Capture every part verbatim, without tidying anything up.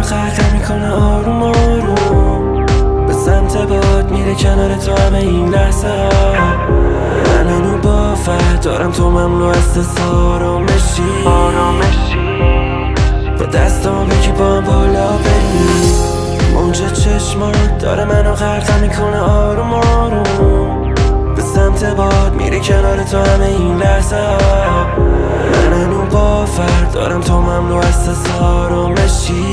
منو خرخر میکنه آروم آروم. به سمت باد میره کنار تو همه این لحظه ها. من هنو بافت دارم تو مملو از آرامشی با دستام بگی با هم بالا بریم. موج چشمات داره منو غرق میکنه آروم آروم. به سمت باد میره کنار تو همه این لحظه ها. من هنو با فرد دارم تو مملو از آرامشی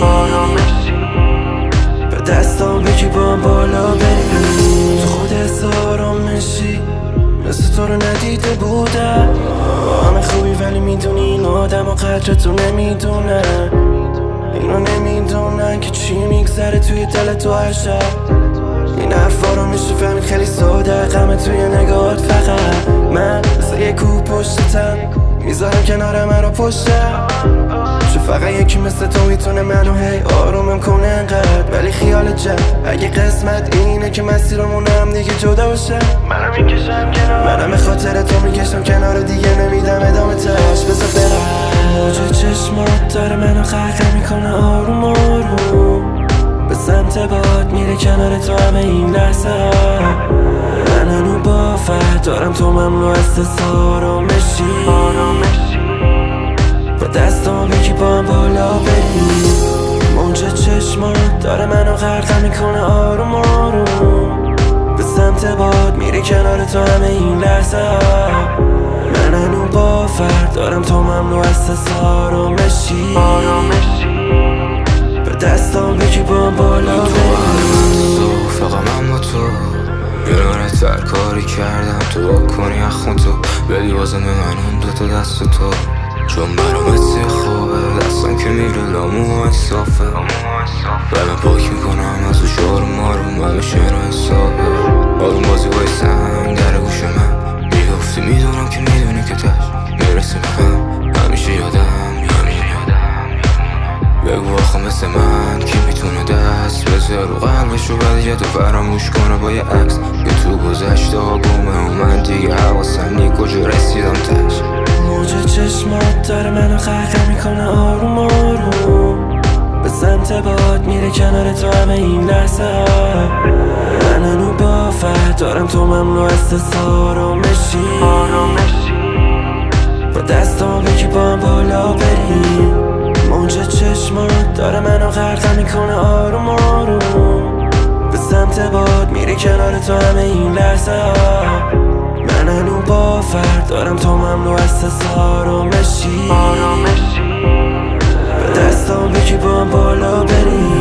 به دستام بگی با هم بالا بریم. تو خودت آرامشی مثل تو رو ندیده بودم. با همه خوبی ولی میدونی این آدم و قدر تو نمیدونه. اینو نمیدونن که چی میگذره توی دل تو هر شب. این حرفا رو میشه فهمید خیلی ساده. غم توی نگاهات فقط من مثل یه کوه پشتتم میذارم کنار من رو پشتم. چون فقط یکی مثل تو میتونه منو هی آرومم کنه انقدر. ولی خیال جد اگه قسمت اینه که مسیرمون هم دیگه جدا باشه منم میکشم کنار. منم به خاطر تو میکشم کنار دیگه نمیدم ادامه تش. بذار برم. موج چشمات داره منو خرخر میکنه آروم آروم. به سمت باد میره کنار تو همه این لحظه ها. من هنو با فرد دارم تو مملو از آرامشی با دستام بگی با هم بالا بریم. موج چشمات داره منو غرق میکنه آروم آروم. به سمت باد میره کنار تو همه این لحظه ها. من هنو با فرد دارم تو مملو از آرامشی به دستام بگی با هم بالا بریم. فقط من با تو یه تر کاری کردم تو بکنی اخون تو بدی واسه من اون دوتا دست تو. چون برامت خوبه دستم که میره لامو انصافه. برم پاک میکنم از و شارم آروم همه شعر و حسابه. آروم بازی بای سنگ در گوش من میگفتی میدونم که میدونی که تش میرسیم هم همیشه یادم بگو آخه مثل من کی میتونه دست بذار رو قلبش رو بعد تو فراموش کنه با یه عکس یه تو گذشته ها گمه و من دیگه حواسم نی کجا رسیدم تش. موج چشمات داره منو خرخر میکنه آروم آروم. به سمت باد میره کنار تو همه این لحظه ها. من هنو با فرد دارم تو مملو از آرامشی با دستام بگی با هم بالا بریم. موج چشمات داره منو غرق میکنه آروم آروم. به سمت باد میره کنار تو همه این لحظه ها. من هنو با فرد دارم تو مملو از آرامشی به دستام بگی با هم بالا بریم.